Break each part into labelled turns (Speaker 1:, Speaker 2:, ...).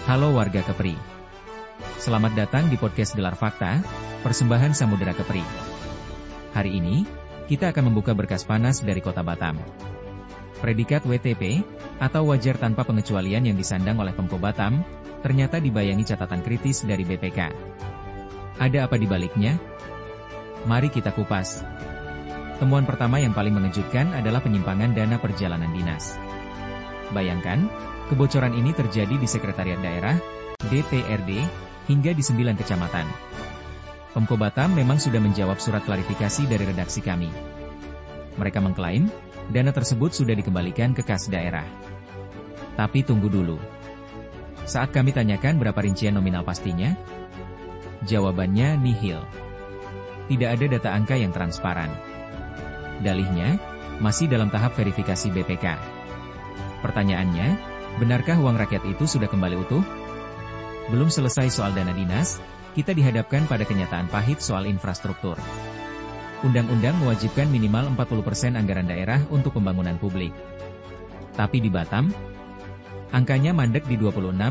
Speaker 1: Halo warga Kepri. Selamat datang di podcast Gelar Fakta, persembahan Samudera Kepri. Hari ini, kita akan membuka berkas panas dari Kota Batam. Predikat WTP, atau wajar tanpa pengecualian yang disandang oleh Pemko Batam, ternyata dibayangi catatan kritis dari BPK. Ada apa di baliknya? Mari kita kupas. Temuan pertama yang paling mengejutkan adalah penyimpangan dana perjalanan dinas. Bayangkan, kebocoran ini terjadi di Sekretariat Daerah, DPRD, hingga di 9 kecamatan. Pemko Batam memang sudah menjawab surat klarifikasi dari redaksi kami. Mereka mengklaim, dana tersebut sudah dikembalikan ke kas daerah. Tapi tunggu dulu. Saat kami tanyakan berapa rincian nominal pastinya, jawabannya nihil. Tidak ada data angka yang transparan. Dalihnya, masih dalam tahap verifikasi BPK. Pertanyaannya, benarkah uang rakyat itu sudah kembali utuh? Belum selesai soal dana dinas, kita dihadapkan pada kenyataan pahit soal infrastruktur. Undang-undang mewajibkan minimal 40% anggaran daerah untuk pembangunan publik. Tapi di Batam, angkanya mandek di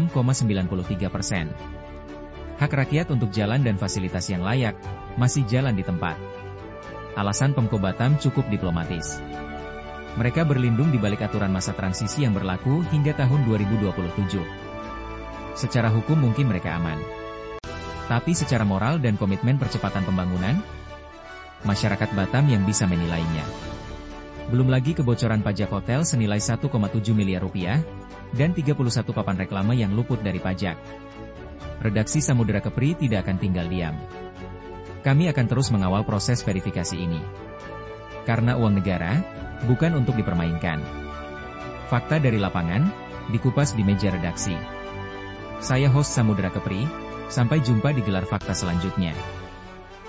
Speaker 1: 26,93%. Hak rakyat untuk jalan dan fasilitas yang layak, masih jalan di tempat. Alasan Pemko Batam cukup diplomatis. Mereka berlindung di balik aturan masa transisi yang berlaku hingga tahun 2027. Secara hukum mungkin mereka aman. Tapi secara moral dan komitmen percepatan pembangunan, masyarakat Batam yang bisa menilainya. Belum lagi kebocoran pajak hotel senilai 1,7 miliar rupiah, dan 31 papan reklame yang luput dari pajak. Redaksi Samudera Kepri tidak akan tinggal diam. Kami akan terus mengawal proses verifikasi ini. Karena uang negara, bukan untuk dipermainkan. Fakta dari lapangan, dikupas di meja redaksi. Saya host Samudera Kepri, sampai jumpa di Gelar Fakta selanjutnya.